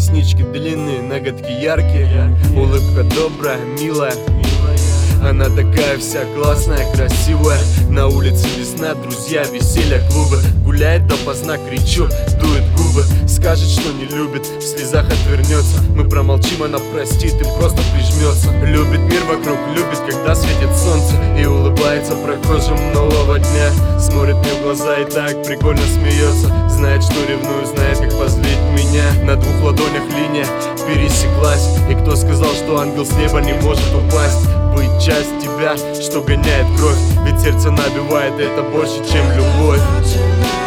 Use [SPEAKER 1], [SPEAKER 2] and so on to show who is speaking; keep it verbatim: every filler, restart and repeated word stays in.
[SPEAKER 1] реснички длинные, ноготки яркие, улыбка добрая, милая. Она такая вся классная, красивая. На улице весна, друзья, веселье, клубы. Гуляет допоздна, кричу, дует губы. Скажет, что не любит, в слезах отвернется. Мы промолчим, она простит и просто прижмется. Любит мир вокруг, любит, когда светит солнце. И улыбается прохожим нового дня. Смотрит мне в глаза и так прикольно смеется. Знает, что ревную, знает, как позлить меня. На двух ладонях линия пересеклась. И кто сказал, что ангел с неба не может упасть? Быть часть тебя, что гоняет кровь. Ведь сердце набивает, это больше, чем любовь.